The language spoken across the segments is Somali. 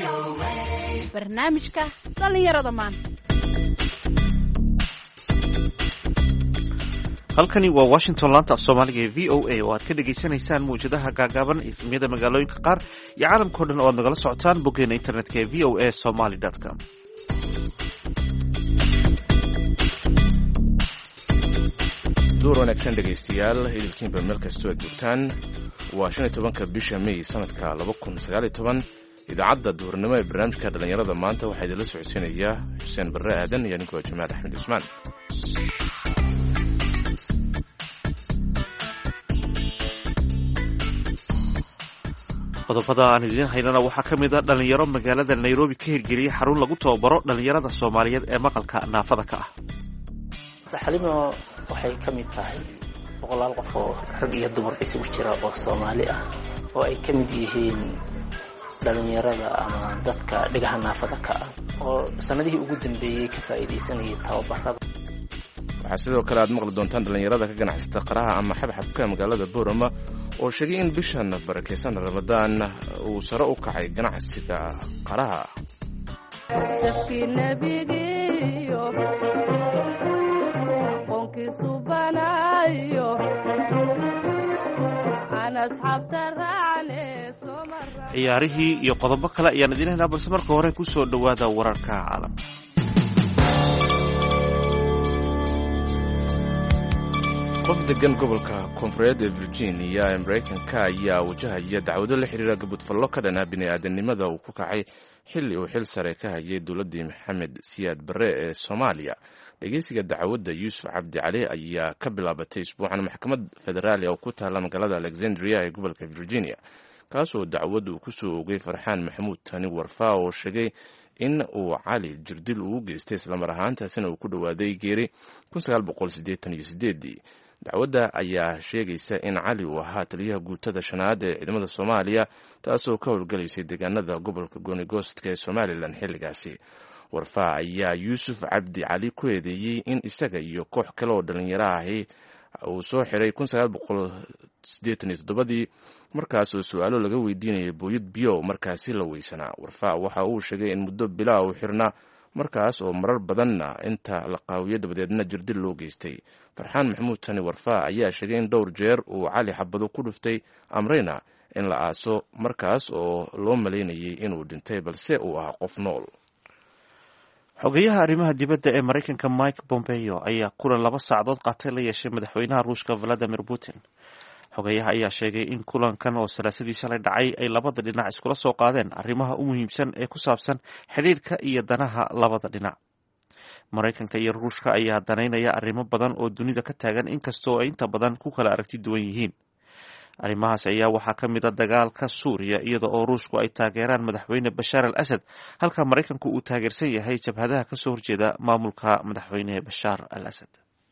barnaamijka dhalinyarada maanta. halkani waa Washington laanta af Soomaaliga ee VOA oo aad ka dhageysanaysaan muujadaha gaagaaban ee efemyada magaalooyinka qaar iyo caalamka oo dhan oo aad nagala socotaan boggeena internetka ee voasomali.com. duur wanaagsan dhegaystayaal idilkiinba meel kastoo aad joogtaan waa 15 bisha May sanadka 2019 idaacadda duurnimo ee barnaamijka dhalinyarada maanta waxaa idinla socodsiinaya Xuseen Barre Aadan iyo anigoo Jamaal Axmed Usmaan. qodobada aan idin haynana waxaa ka mid ah dhalinyaro magaalada Nairobi ka hirgeliyay xarun lagu tababaro dhalinyarada Soomaaliyeed ee maqalka naafada ka ah. Xalimo waxay ka mid tahay boqolaal qof oo rag iyo dumar isugu jira oo Soomaali ah oo ay ka mid yihiin dhalinyarada ama dadka dhigaha naafada ka ah oo sanadihii ugu dambeeyay ka faa'iideysanayay tababarada. waxaa sidoo kale aad maqli doontaan dhalinyarada ka ganacsata qaraha ama xabxabka magaalada Boorama oo sheegay in bishan barakeysan Ramadaan uu sare u kacay ganacsiga qaraha. ciyaarihii iyo qodobo kale ayaan idin haynaa balse marka hore ku soo dhawaada wararka caalamka. qof degan gobolka koonfureed ee Virginia ee Mareykanka ayaa wajahaya dacwado la xiriira gabadfallo ka dhan ah bini'aadanimada uu ku kacay xilli uu xil sare ka hayay dowladdii Maxamed Siyaad Barre ee Soomaaliya. dhegeysiga dacwadda Yuusuf Cabdi Cali ayaa ka bilaabatay isbuucan maxkamad federaali oo ku taala magaalada Alexandria ee gobolka Virginia, kaasoo dacwaddu ku soo oogay Farxaan Maxamuud Tani Warfaa oo sheegay in uu Cali jirdil ugu geystay islamar ahaantaasina uu ku dhawaaday geeri 1988. dacwadda ayaa sheegaysa in Cali uu ahaa taliyaha guutada shanaad ee ciidamada Soomaaliya, taasoo ka howlgalaysay deegaanada gobolka Goonigoostka ee Somaliland xilligaasi. Warfaa ayaa Yuusuf Cabdi Cali ku eedeeyey in isaga iyo koox kale oo dhalinyaro ahi uu soo xiray 1987 markaasoo su'aalo laga weydiinayay booyad biyo markaasi la weysanaa. Warfaa waxa uu sheegay in muddo bilaa uu xirnaa markaas oo marar badanna inta la qaawiyo dabadeedna jirdil loo geystay. Farxaan Maxamuud Tani Warfaa ayaa sheegay in dhowr jeer uu Cali xabado ku dhuftay amrayna in la aaso markaas oo loo maleynayay inuu dhintay balse uu ahaa qof nool. xogeyaha arrimaha dibadda ee Mareykanka Mike Pompeo ayaa kulan 2 saacadood qaatay la yeeshay madaxweynaha Ruushka Vladimir Putin. xogeyaha ayaa sheegay in kulankan oo salaasadii shalay dhacay ay labada dhinac iskula soo qaadeen arrimaha u muhiimsan ee ku saabsan xiriirka iyo danaha labada dhinac. Mareykanka iyo Ruushka ayaa danaynaya arrimo badan oo dunida ka taagan inkastoo ay inta badan ku kala aragti duwan yihiin. arrimahaas ayaa waxaa ka mid ah dagaalka Suuriya iyada oo Ruushku ay taageeraan madaxweyne Bashar al-Assad halka Mareykanku uu taageersan yahay jabhadaha ka soo horjeeda maamulka madaxweyne Bashar al-Assad.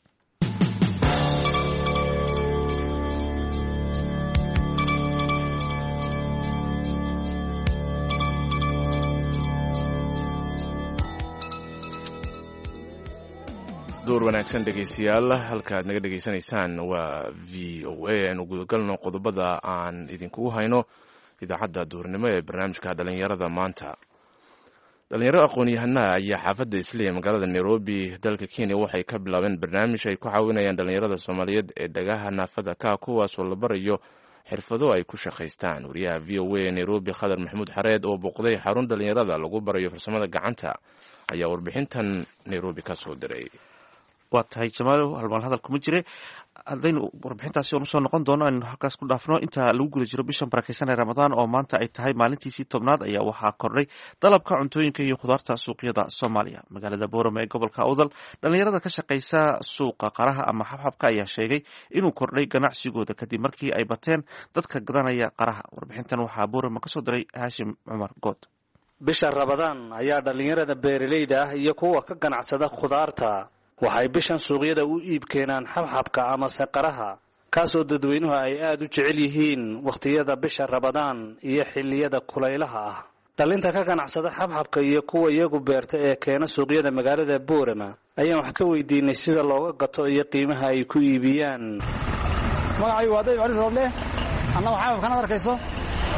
door wanaagsan dhegaystayaal, halka aad naga dhageysanaysaan waa VOA. aanu gudagalno qodobada aan idinkugu hayno idaacadda duurnimo ee barnaamijka dhalinyarada maanta. dhalinyaro aqoon-yahana ayaa xaafadda Islii magaalada Nairobi dalka Kenya waxay ka bilaabeen barnaamij ay ku caawinayaan dhalinyarada Soomaaliyeed ee dhagaha naafada ka kuwaas oo la barayo xirfado ay ku shaqaystaan. wariyaha VOA Nairobi Khadar Maxamuud Xareed oo booqday xarun dhalinyarada lagu barayo farsamada gacanta ayaa warbixintan Nairobi ka soo diray. waa tahay Jamaal, halmaan hadal kuma jire haddaynu warbixintaasi oonu soo noqon doono aynu halkaas ku dhaafno. inta lagu guda jiro bishan barakeysan ee Ramadaan oo maanta ay tahay maalintiisii 10aad ayaa waxaa kordhay dalabka cuntooyinka iyo khudaarta suuqyada Soomaaliya. magaalada Boorama ee gobolka Awdal dhalinyarada ka shaqeysa suuqa qaraha ama xabxabka ayaa sheegay inuu kordhay ganacsigooda kadib markii ay bateen dadka gadanaya qaraha. warbixintan waxaa Boorama ka soo diray Haashim Cumar Good. bisha Ramadaan ayaa dhalinyarada beeraleyda ah iyo kuwa ka ganacsada khudaarta waxay bishan suuqyada u iib keenaan xabxabka ama qaraha, kaasoo dadweynuhu ay aad u jecel yihiin waqtiyada bisha Ramadaan iyo xilliyada kulaylaha ah. dhalinta ka ganacsada xabxabka iyo kuwa iyagu beerta ee keena suuqyada magaalada Boorama ayaan wax ka weydiinay sida looga gato iyo qiimaha ay ku iibiyaan. magacaygu waa Dayib Cali Rooble, anna waxaa kana arkayso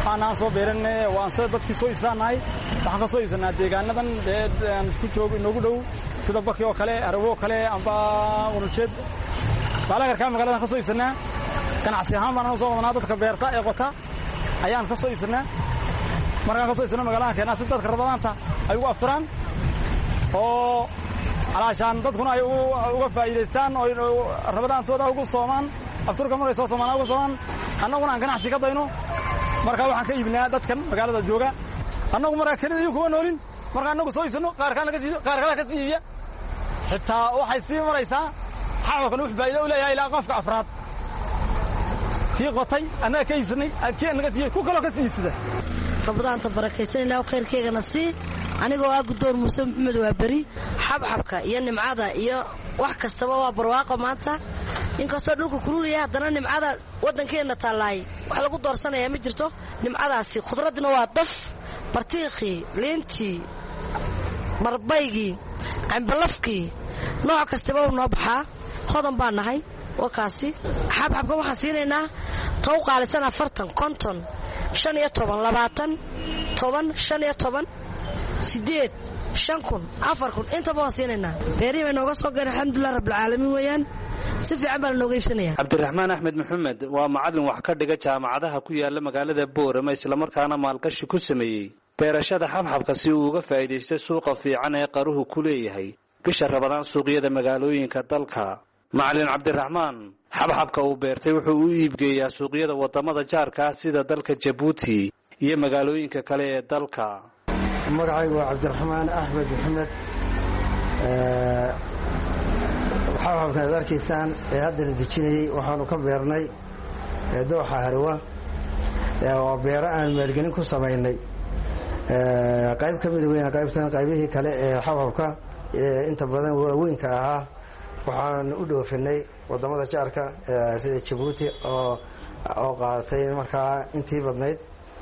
aanaan soo beeranay waan sida dadkii soo iibsanahay waxaan ka soo iibsanaa deegaanadan aan ku joogo inoogu dhow sida Baki oo kale Arabo kale amba Wurjeed balagarka magaaladan ka soo iibsanaa ganacsi ahaan baan soo wadnaa dadka beerta ee qota ayaan ka soo iibsanaa markaan ka soo iibsanaa magaaladan keenaa si dadka rabadaanta ay ugu afuraan oo alaashaan dadkuna ay uga faa'iideystaan oo rabadaantooda ugu soomaan afturka markay soo soomaan ugu soomaan annaguna aan ganacsi ka dayno marka waxaan ka iibnaa dadkan magaalada jooga annagu markaa kaliya kuwa noolin marka annagu soo iibsano qaar kale ka sii iibiya xitaa waxay sii maraysaa xawalkan wax faa'iido u leeyahay ilaa qofka afraad kii qotay annaga ka iibsanay kii annaga siiyey ku kaloo ka sii iibsada rabadaanta barakaysan ilaa khayrkeegana sii anigoo ah Guddoon Muuse Maxamed waa bari xabxabka iyo nimcada iyo wax kastaba waa barwaaqo maanta inkastoo dhulku kululaya haddana nimcada wadankeena taalaay wax lagu doorsanayaa ma jirto nimcadaasi khudradna waa daf bartiiqi leentii marbaygi cambalafki nooc kastaba noo baxaa hodan baan nahay wakaasi xabxabka waxaan siinaynaa tow qaalisan 40 konton 15 20 10 15 sideed 5,000 4,000 inta baan siinaynaa beerihi nooga soo gaar alxamdulillah rabbil caalamiin weeyaan si fiican baan nooga iibsanayaa Cabdiraxmaan Axmed Maxamed waa macallin wax ka dhiga jaamacadaha ku yaala magaalada Boorama isla markaana maalgashi ku sameeyay beerashada xabxabka si uu uga faa'iideysto suuqa fiican ee qaruhu ku leeyahay bisha Ramadaan suuqyada magaalooyinka dalka macallin Cabdiraxmaan xabxabka uu beertay wuxuu u iibgeeyaa suuqyada wadamada jaarka sida dalka Djibouti iyo magaalooyinka kale ee dalka magacaygu waa Cabdiraxmaan Axmed Maxamed xabxabka darkiisaan ee hadda la dejinayay waxaanu ka beernay dooxa Harwa waa beero aan maalgelin ku sameynay qayb ka mid weyn qaybihii kale ee xabxabka inta badan waaweynka ahaa waxaan u dhoofinay wadamada jaarka sida Djibouti oo qaadatay markaa intii badnayd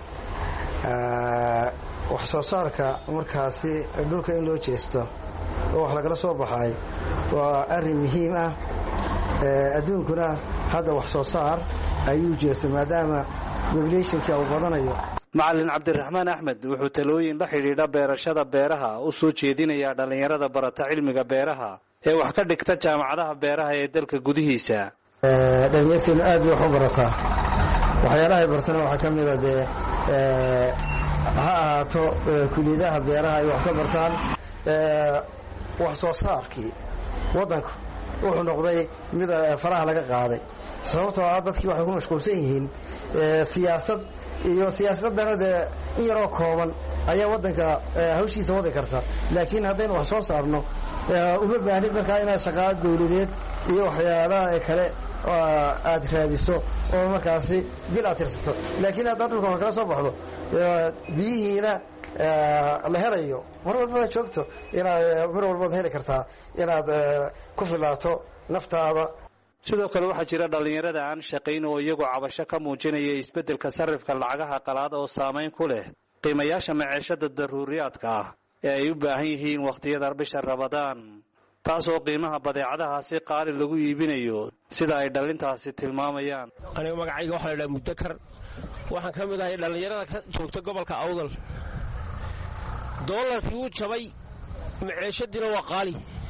wax soo saarka markaasi dhulka in loo jeesto oo wax laga soo baxay waa arrin muhiim ah adduunkuna hadda wax soo saar ayuu jeestay maadaama population-ka uu badanayo macallin Cabdiraxmaan Axmed wuxuu talooyin la xiriira beerashada beeraha u soo jeedinayaa dhalinyarada barata cilmiga beeraha ee wax ka dhigta jaamacadaha beeraha ee dalka gudihiisa dhalinyarteenu aad bay wax u barataa waxyaalaha ay bartana waxaa ka mid ah ha ahaato kulliyadaha beeraha ay wax ka bartaan wax soo saarkii waddanku wuxuu noqday mid faraha laga qaaday sababtoo ah dadkii waxay ku mashquulsan yihiin siyaasad iyo siyaasadana in yaroo kooban ayaa waddanka hawshiisa wadi karta laakiin haddaynu wax soo saarno uma baahnid markaa inaad shaqaalo dawladeed iyo waxyaalaha kale aad raadiso oo markaasi bil aad tirsato laakiin haddaad dhulka wax kala soo baxdo biyihiina la helayo mar walba joogto inaad mar walba heli kartaa inaad ku filaato naftaada sidoo kale waxaa jira dhalinyarada aan shaqayn oo iyagu cabasho ka muujinaya isbeddelka sarifka lacagaha qalaad oo saameyn ku leh qiimayaasha maciishada daruuriyaadka ah ee ay u baahan yihiin waqtiyada bisha Ramadaan taasoo qiimaha badeecadahaasi qaali lagu iibinayo sida ay dhalintaasi tilmaamayaan aniga magacayga waxa la yiraahdaa Mudakar waxaan ka mid ahay dhalinyarada ka joogta gobolka Awdal doolarkii uu jabay maciishadina waa qaali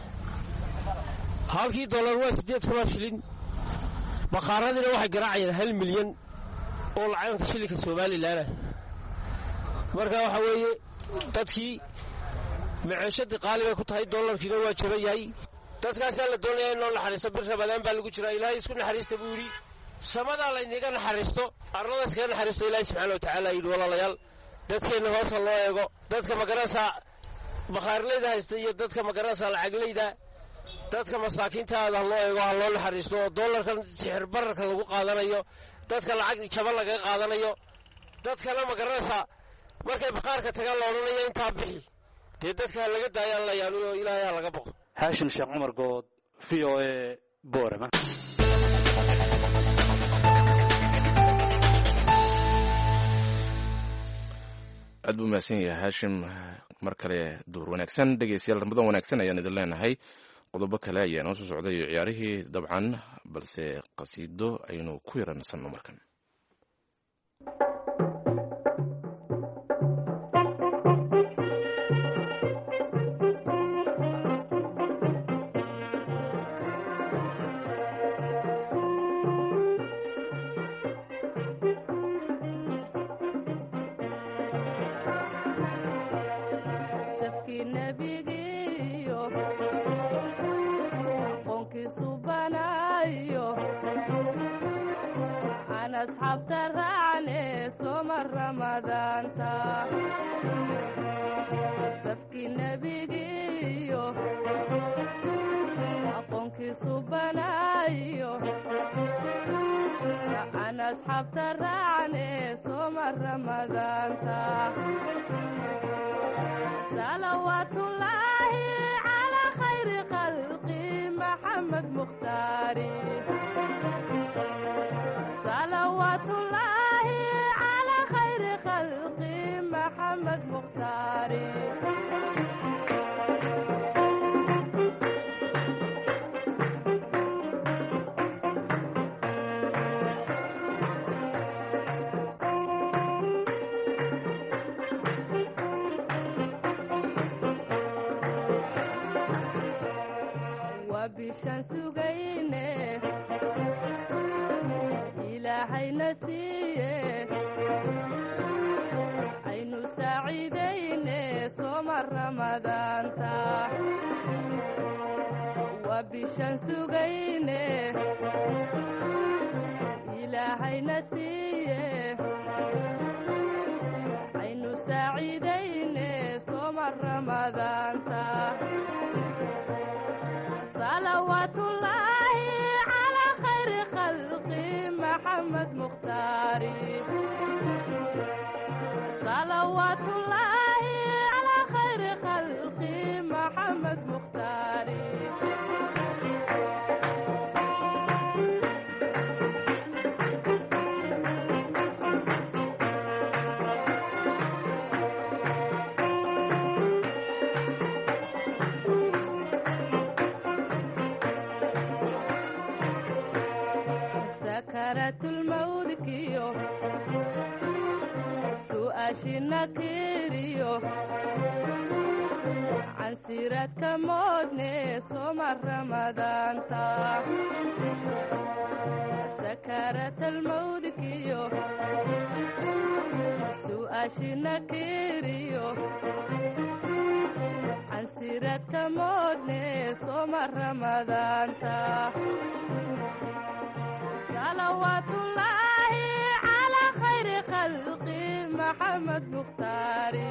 halkii doolar waa 8 shilin bakaaradina waxay garaacayaan 1 milyan oo lacagta shilinka Soomaaliland marka waxa weeye dadkii maciishadii qaali bay ku tahay doolarkiina waa jabayay dadkaas la doonaya in loo naxariisto bir Ramadaan baa lagu jiraa Ilaahay isku naxariista buu yiri samada la inaga naxariisto arlada iska naxariisto Ilaahay subhanahu wa ta'ala iyo walaalayaal dadkeena hoos loo eego dadka magaranaysa bakhaarleyda haysta iyo dadka magaranaysa lacagleyda dadka masaakiintaada loo eego loo naxariisto doolarkan sixir bararka lagu qaadanayo dadka lacag jaban laga qaadanayo dadkana magaranaysa markay bakhaarka tagaan loo oranayo inta bixi dadka laga daayaan la yaalo Ilaahay laga boqo Haashim Sheekh Umar Good VOA Boorama aad buu mahadsan yahay Haashim mar kale duur wanaagsan dhegeystayaal Ramadaan wanaagsan ayaan idin leenahay qodobo kale ayaa noo soo socday ciyaarihii dabcan balse qasiido aynu ku yaransanno markan banayo aan asxaabta raacne sooma ramadaanta safkii nebigiyo aqoonkiisu banayo aan asxaabta raacne sooma ramadaanta salawaatullaahi calaa khayri khalqi maxamed mukhtaari salawaatullaahi calaa khayri khalqi maxamed mukhtaari bishaan sugayne ilaahayna siiye aynu saaciidayne sooma ramadaanta waa bishaan sugayne ilaahayna siiye aynu saaciidayne sooma ramadaanta salawaatullaahi calaa khayri khalqi maxamed mukhtaari salawaatullaahi calaa khayri khalqi maxamed mukhtaari sakaraatulmawdkiyo su'aashina kiriyo cansiraadka moodne sooma ramadaanta sakaraatulmawdkiyo su'aashina kiriyo cansiraadka moodne sooma ramadaanta salawaatullaahi calaa khayri khalqi maxamed mukhtaari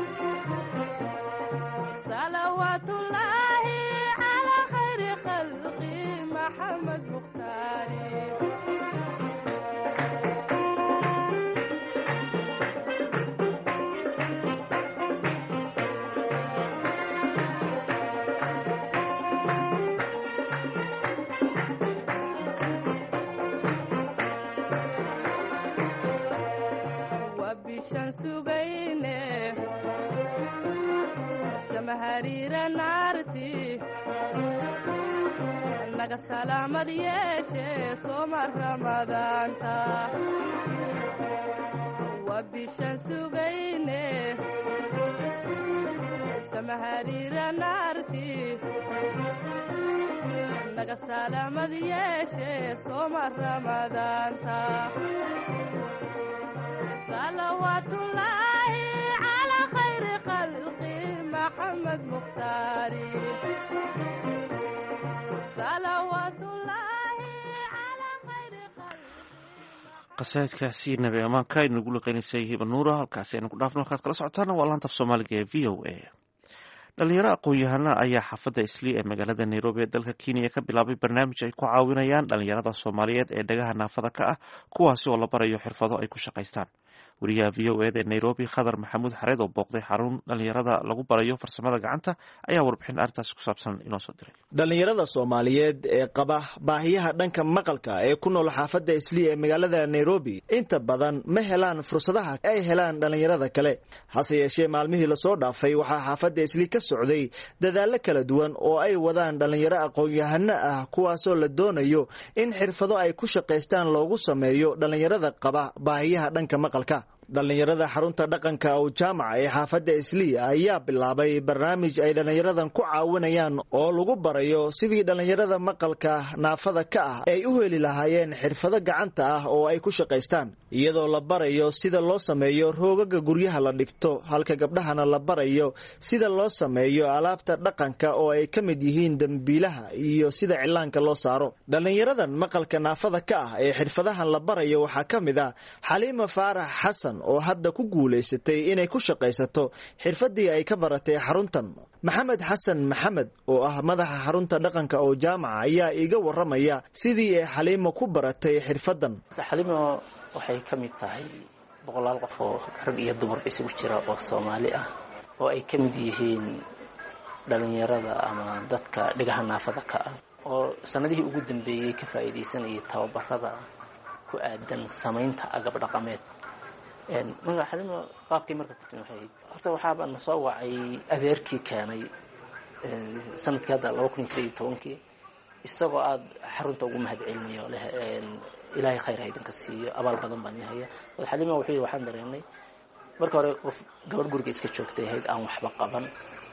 salawaatullaahi calaa khayri khalqi maxamed mukhtaari bishaan sugayne samahariira naarti naga salaamad yeeshe sooma ramadaanta waa bishaan sugayne samahariira naarti naga salaamad yeeshe sooma ramadaanta salawaatullaahi calaa khayri khalqi maxamed mukhtaari qasaidkaasi nabi amaanka aynu ugu liqeynaysay hiba nuura halkaasi aynu ku dhaafno halkaad kala socotaana waa laanta af soomaaliga ee v o a dhalinyaro aqoon-yahana ayaa xaafadda islii ee magaalada nairobi ee dalka kenya ka bilaabay barnaamij ay ku caawinayaan dhalinyarada soomaaliyeed ee dhagaha naafada ka ah kuwaasi oo la barayo xirfado ay ku shaqaystaan wariyaha v o eda ee nairobi khadar maxamuud xareed oo booqday xarun dhalinyarada lagu barayo farsamada gacanta ayaa warbixin arrintaasi ku saabsan inoo soo diray dhalinyarada soomaaliyeed ee qaba baahiyaha dhanka maqalka ee ku nool xaafadda islii ee magaalada nairobi inta badan ma helaan fursadaha ay helaan dhalinyarada kale hase yeeshee maalmihii lasoo dhaafay waxaa xaafadda islii ka socday dadaallo kala duwan oo ay wadaan dhalinyaro aqoon-yahano ah kuwaasoo la doonayo in xirfado ay ku shaqaystaan loogu sameeyo dhalinyarada qaba baahiyaha dhanka maqalka dhallinyarada xarunta dhaqanka oo jaamaca ee xaafadda islii ayaa bilaabay barnaamij ay dhallinyaradan ku caawinayaan oo lagu barayo sidii dhallinyarada maqalka naafada ka ah ay u heli lahaayeen xirfado gacanta ah oo ay ku shaqaystaan iyadoo la barayo sida loo sameeyo roogaga guryaha la dhigto halka gabdhahana la barayo sida loo sameeyo alaabta dhaqanka oo ay ka mid yihiin dambiilaha iyo sida cilaanka loo saaro dhallinyaradan maqalka naafada ka ah ee xirfadahan la barayo waxaa ka mid ah Xaliima Faarax Xasan oo hadda ku guuleysatay inay ku shaqaysato xirfadii ay ka baratay xaruntan Maxamed Xasan Maxamed oo ah madaxa xarunta dhaqanka oo jaamaca ayaa iga waramaya sidii ay Xaliima ku baratay xirfadan Xaliima waxay ka mid tahay boqolaal qof oo rag iyo dumar isugu jira oo Soomaali ah oo ay ka mid yihiin dhalinyarada ama dadka dhigaha naafada ka ah oo sanadihii ugu dambeeyay ka faa'iideysanayay tababarada ku aadan samaynta agab dhaqameed marka Xaliima qaabkii marka ku timaahay horta waxaaba na soo wacay adeerkii keenay sanadkii 2018 isagoo aad xarunta ugu mahadcelinayo leh ilaahay khayr haydan ka siiyo abaal badan baan yahay Xaliima wuxuu waxaan dareemay marka hore qof gabadh guriga iska joogtay ahayd aan waxba qaban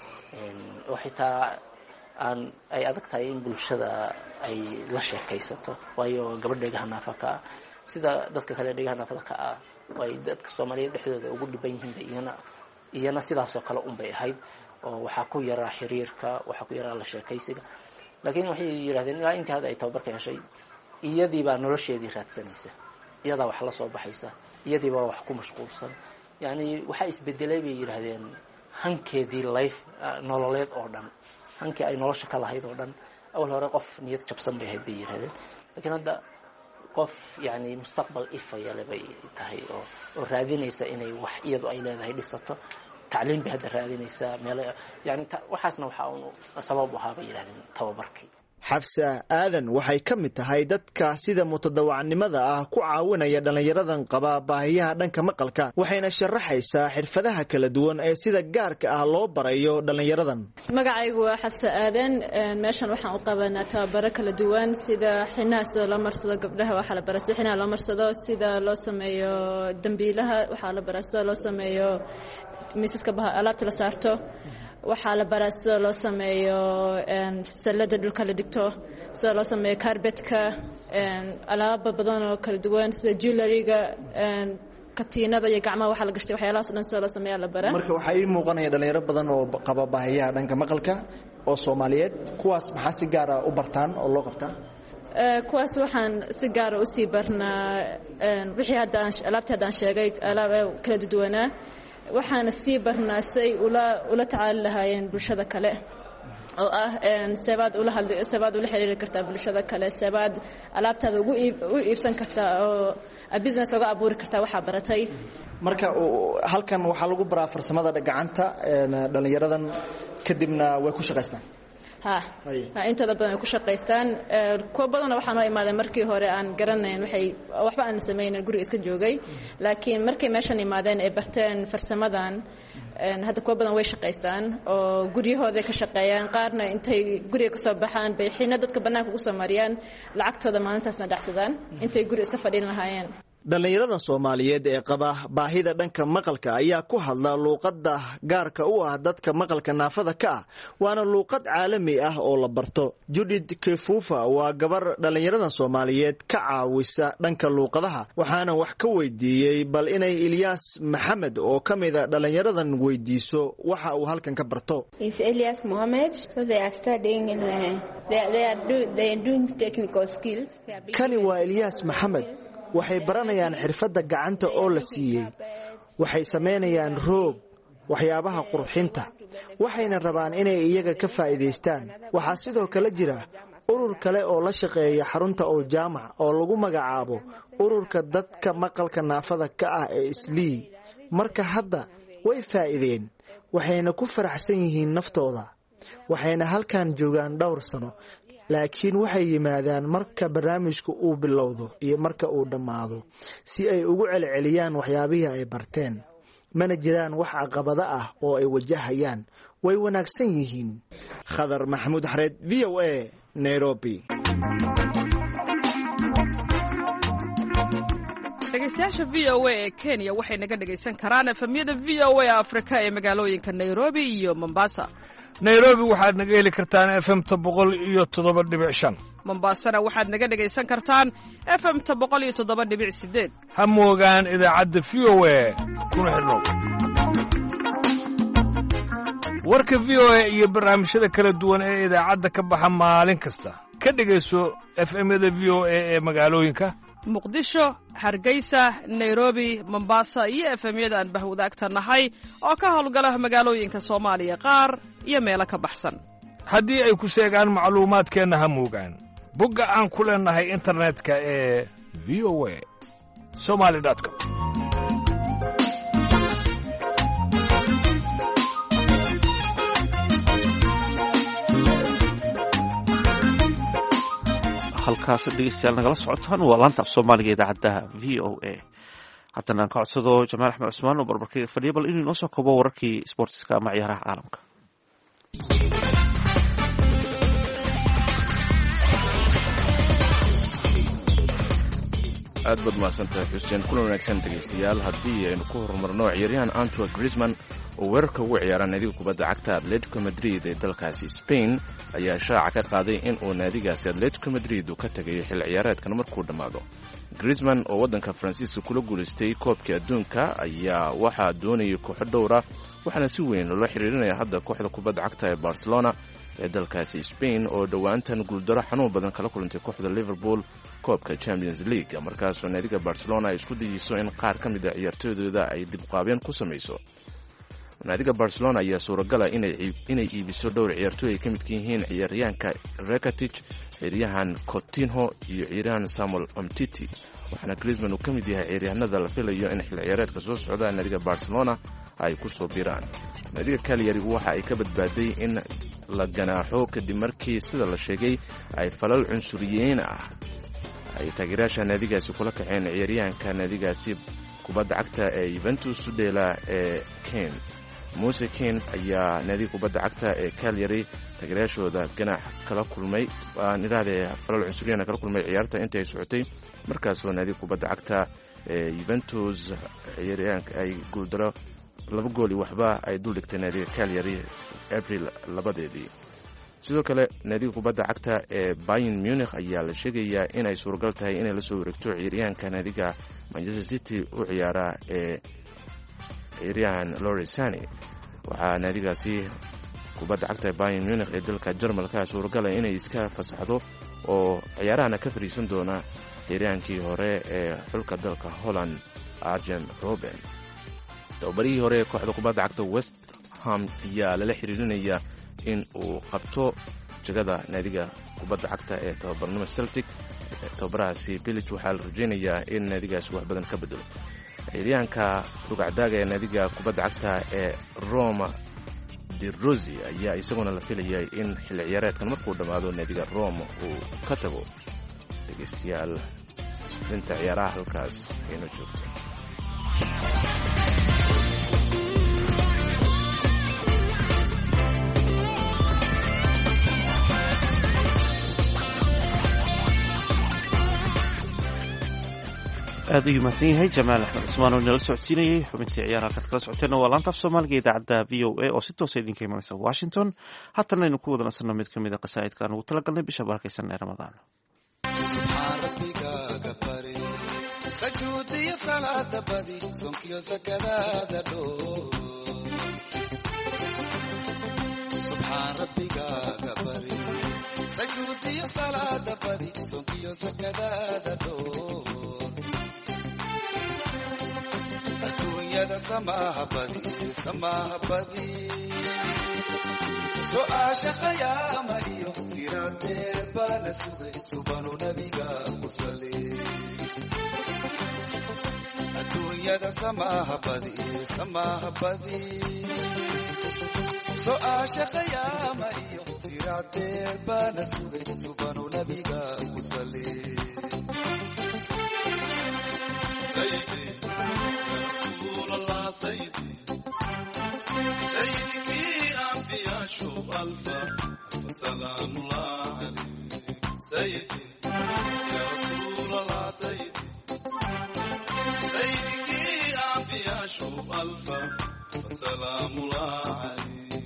oo xitaa ay adag tahay in bulshada ay la sheekaysato waayo gabadh dhigaha naafada sida dadka kale dhigaha naafada ka ah way dadka Soomaaliyeed dhexdooda ugu dhiban yihiin iyana sidaas oo kale bay ahayd oo waxa ku yara xiriirka waxa ku yara la sheekaysiga laakiin waxay yiraahdeen ilaa inta hada ay tababarka heshay iyadii baa nolosheedii raadsanaysa iyada wax la soo baxaysa iyadii baa wax ku mashquulsan yani waxa isbedelay bay yiraahdeen hankeedii life nololeed oo dhan hankii ay nolosha ka lahayd oo dhan awal hore qof niyad jabsan bay ahayd bay yiraahdeen laakiin hadda qof yani mustaqbal ifaya labay tahay oo raadinaysa inay wax iyadu ay leedahay dhisato tacliin bay hadda raadinaysa meel yani waxaasna waxa uu sabab u ahaa bay yiraahdeen tababarkii Xafsa Aadan waxay ka mid tahay dadka sida mutadawacnimada ah ku caawinaya dhalinyaradan qaba baahiyaha dhanka maqalka waxayna sharaxaysaa xirfadaha kala duwan ee sida gaarka ah loo barayo dhalinyaradan magacaygu waa Xafsa Aadan meeshan waxaan u qabanaa tababaro kala duwan sida xinaasada loo marsado gabdhaha waxa la baraa xinaa loo marsado sida loo sameeyo dambiilaha waxa la baraa sida loo sameeyo miisaska alaabta la saarto waxaa la baraa sida loo sameeyo salada dhulka la dhigto sida loo sameeyo carpetka alaabo badan oo kala duwan sida jewelryga katiinada iyo gacmaha waxa la gashtay waxyaalahaas dhan sida loo sameeyo la baraa marka waxa ay muuqanaya dhalinyaro badan oo qaba baahiyaha dhanka maqalka oo Soomaaliyeed kuwaas maxaa si gaar ah u bartaan oo loo qabtaa kuwaas waxaan si gaar ah u sii barnaa wixii hadda alaabta sheegay alaab kala duwanaa waxaana sii barnaa say ula tacaali lahaayeen bulshada kale oo ah sabaad ula xiriiri kartaa bulshada kale sabaad alaabtaada u iibsan kartaa oo business uga abuuri kartaa waxa baratay marka halkan waxa lagu baraa farsamada gacanta dhalinyaradan kadibna way ku shaqaystaan inta badan ku shaqaystaan kuwa badan waxaan oo imaadeen markii hore aan garanayn waxba aan sameeyeen guriga iska joogay laakiin markay meeshan imaadeen ay barteen farsamadan hadda kuwa badan way shaqaystaan oo guryahooda ka shaqeeyaan qaarna intay guriga ka soo baxaan bay xiina dadka banaanka ugu soo mariyaan lacagtooda maalintaasna dhacsadaan intay guriga iska fadhin lahaayeen dhalinyarada Soomaaliyeed ee qaba baahida dhanka maqalka ayaa ku hadla luqadda gaarka u ah dadka maqalka naafada ka ah waana luqad caalami ah oo la barto Judith Kefufa waa gabar dhalinyarada Soomaaliyeed ka caawisa dhanka luqadaha waxaana wax ka weydiiyay bal inay Ilyas Maxamed oo kamid ah dhalinyaradan weydiiso waxa uu halkan ka barto Is Ilyas Mohammed so they are studying in they are doing technical skills Kani waa Ilyas Maxamed waxay baranayaan xirfadda gacanta oo la siiyay waxay sameynayaan roog waxyaabaha qurxinta waxayna rabaan inay iyaga ka faa'iideystaan waxa sidoo kale jira urur kale oo la shaqeeya xarunta oo jaamac oo lagu magacaabo ururka dadka maqalka naafada ka ah ee Islii marka hadda way faa'iideen waxayna ku faraxsan yihiin naftooda waxayna halkan joogaan dhowr sano laakiin waxay yimaadaan marka barnaamijku uu bilowdo iyo marka uu dhamaado si ay ugu celceliyaan waxyaabihii ay barteen mana jiraan wax caqabado ah oo ay wajahayaan way wanaagsan yihiin Khadar Maxamuud Xareed VOA Nairobi dhegaystayaasha v o a ee kenya waxay naga dhegaysan karaan efemyada v o a afrika ee magaalooyinka nairobi iyo mombasa. nairobi waxaad naga heli kartaan efemta 107.5. mombasana waxaad naga dhegaysan kartaan efemta 107.8. ha moogaan idaacadda v o a kuna xidhnow. warka v o a iyo barnaamijyada kala duwan ee idaacadda ka baxa maalin kasta ka dhegayso efemyada v o a ee magaalooyinka muqdisho, hargeysa, nairobi, mombasa iyo efemyada aan bahwadaagta nahay oo ka howlgala magaalooyinka soomaaliya qaar iyo meelo ka baxsan. haddii ay ku sheegaan macluumaadkeenna ha moogaan bogga aan ku leenahay internetka ee v o a somali.com. halkaas dhegeystayaal nagala socotaan waa laanta af soomaaliga idaacadda v o a. haddana aan ka codsado jamaal axmed cusmaan oo barbarkayga fadhiya bal inuu inoo soo koobo wararkii sportiska ama ciyaaraha caalamka. aad baad mahadsantahay xuseen. kulan wanaagsan dhegaystayaal. haddii aynu ku horumarno ciyaaryahan Antoine Griezmann oo weerarka ugu ciyaara naadiga kubadda cagta Atletico Madrid ee dalkaasi Spain ayaa shaaca ka qaaday in uu naadigaasi Atletico Madrid uu ka tagayo xil ciyaareedkan markuu dhammaado. Griezmann oo waddanka Faransiiska kula guulaystay koobkii adduunka ayaa waxaa doonayay kooxo dhowra waxaana si weyn loola xiriirinaya hadda kooxda kubadda cagta ee Barcelona ee dalkaasi Spain oo dhowaantan guuldaro xanuun badan kala kulantay kooxda Liverpool koobka Champions League. markaasoo naadiga Barcelona ay isku dayeyso in qaar ka mid ah ciyaartooydooda ay dibqaabeen ku samayso. naadiga Barcelona ayaa suuragala inay iibiso dhowr ciyaartooy ay ka midka yihiin ciyaaryahanka Rakitic, ciyaaryahan Coutinho iyo ciyaaryahan Samuel Umtiti. waxaana Griezmann uu ka mid yahay ciyaaryahanada la filayo in xil ciyaareedka soo socda naadiga Barcelona ay ku soo biraan. naadiga Cagliari waxa ay ka badbaaday in la ganaaxo kadib markii sida la sheegay ay falal cunsuriyeyn ah ay taageerayaasha naadigaasi kula kaceen ciyaaryahanka naadigaasi kubadda cagta ee Juventus Udela ee Kane. Moise Kean ayaa naadiga kubadda cagta ee Cagliari taageerayaashooda ganaax kala kulmay aan iraahday falal cunsuriyeyn kala kulmay ciyaarta intay socotay markaasoo naadiga kubadda cagta ee Juventus ciyaaryahanka ay guuldaro 2 gool waxba ay dul dhigtay naadiga Cagliari April 2. sidoo kale naadiga kubadda cagta ee Bayern Munich ayaa la sheegayaa inay suuragal tahay inay la soo wareegto ciyaaryahanka naadiga Manchester City u ciyaara ee ciyaaryahan Leroy Sané. waxaa naadigaasi kubadda cagta ee Bayern Munich ee dalka Jarmalka suuragal ah inay iska fasaxdo oo ciyaarahana ka fariisan doona ciyaaryahankii hore ee xulka dalka Holland Arjen Robben. tababarihii hore ee kooxda kubadda cagta West Ham ayaa lala xiriirinaya in uu qabto jagada naadiga kubadda cagta ee tababarnimo Celtic. tababarahaasi Bilic waxaa la rajaynayaa in naadigaasi wax badan ka bedelo. ciyaaryahanka rugacdaaga ee naadiga kubadda cagta ee Roma De Rossi ayaa isaguna la filayay in xilli ciyaareedkan markuu dhammaado naadiga Roma uu ka tago. dhegeystayaal inta ciyaaraha halkaas aynu joogto. aad ayuu mahadsan yahay jamaal axmed cusmaan oo nala socodsiinayay xubintii ciyaaraha kaad kala socoteenna waa laanta af soomaaliga idaacadda v o a oo si toosa idinka imanaysa washington. haatan aynu ku wada nasanno mid ka mid a qasaa'idka aan ugu talagalnay bisha barakaysan ee ramadaan. su'aasha khayaama iyo siraadee baana sugay subanu nabiga ku sali adduunyada samaaha badi su'aasha khayaama iyo siraadee baana sugay subanu nabiga ku sali sayyidi ya rasuulallah sayyidi شوف ألفا سلام الله عليك سيدي يا رسول الله سيدي salaamullaah calayk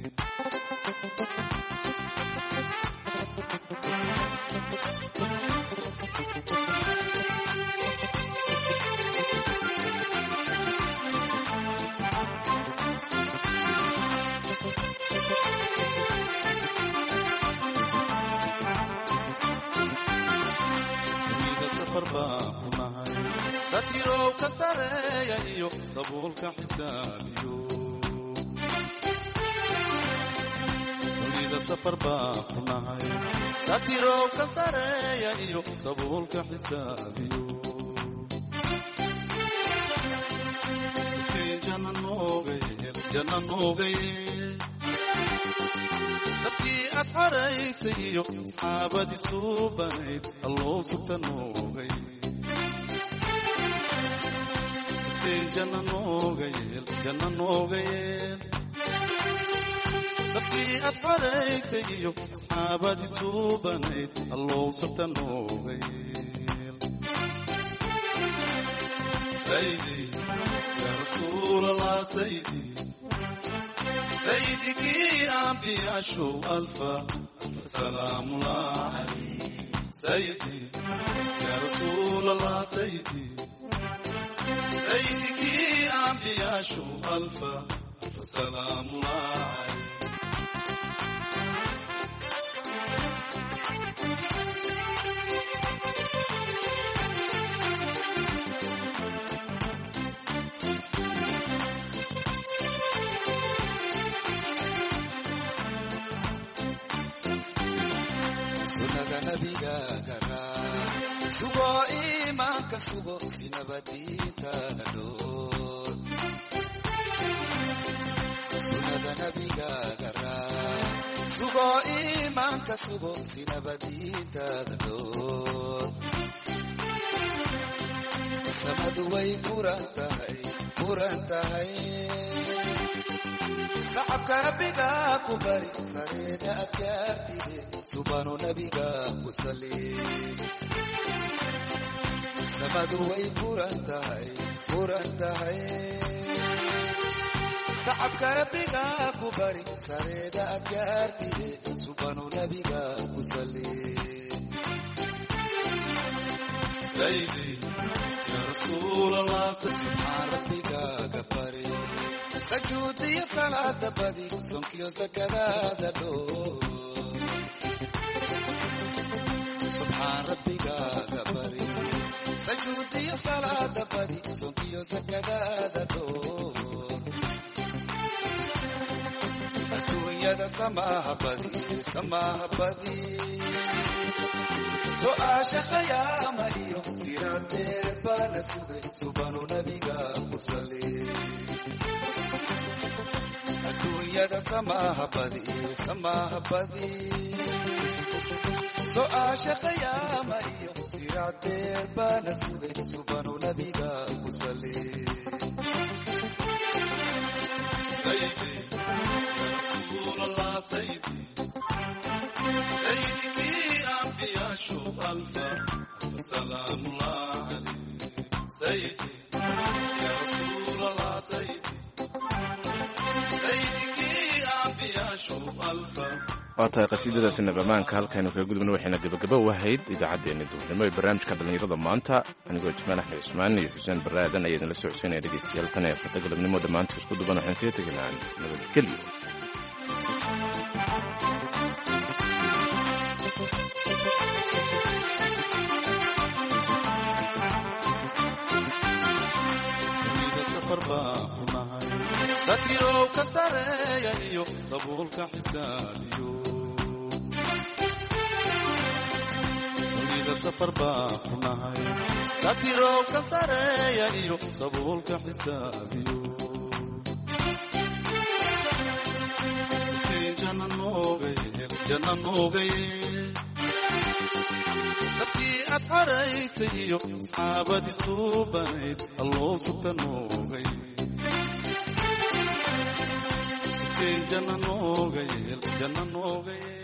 satirow ka sareeya iyo sabuulka xisaabiyo dunida safar baa ku nahay satirow ka sareeya iyo sabuulka xisaabiyo sikeen janna noogaye sabkii aad xaraysay iyo asxaabadii suubanayd alloo sugta noogay janna nooga yeel sabkii aad xaraysay iyo asxaabadii suubanayd allow sabta nooga yeel saydi yaa rasuulallah saydikii ambiyaashow alfa salaamullaah calayk saydi yaa rasuulallah saydikii ambiyaashow alfa salaamullaah calayk sunnada nabigaaga raac sugo iimaanka sugo si nabadiintaada dhood sunnada nabigaaga raac sugo iimaanka sugo si nabadiintaada dhood samadu way furan tahay sacabka rabbiga ku bari sareeda adkaartide subanu nabiga ku sali samadu way furan tahay sacabka rabbiga ku bari sareeda adkaartide subanu nabiga ku sali saydi ya rasuulallah subhaan rabbiga gabari sajuudiya salaada badi sonkiyo sakadaada dhoo subhaan rabbigaaga bari sajuudiya salaada badi sonkiyo sakadaada dhoo adduunyada samaaha badi su'aasha khayaama iyo siraadeed baana sugay subanu nabiga ku sali adduunyada samaaha badi su'aasha khayaama iyo siraadeed baana sugay subanu nabiga ku sali saydi ya rasuulallah saydikii ambiyaashow alfa salaamullaah calayk saydi ya rasuulallah waa tahay qasiidadaasi nabamaanka halkaynu kaga gudubna waxayna gabagaba u ahayd idaacaddeenna duurnimo ee barnaamijka dhallinyarada maanta anigoo jamaal axmed cismaan iyo xuseen barre aadan ayaa idinla socodsiinaya dhegaystayaal tan ee farta galabnimo dhammaanta isku duban waxaan kaga tegaynaa nabadgelyo satirow ka sareeya iyo sabuulka xisaabiyo dunida safar baa ku nahay satirow ka sareeya iyo sabuulka xisaabiyo sikeen janna noogaye sabkii aad xaraysay iyo asxaabadii suubanayd alloo sugta noogay janna nooga yeel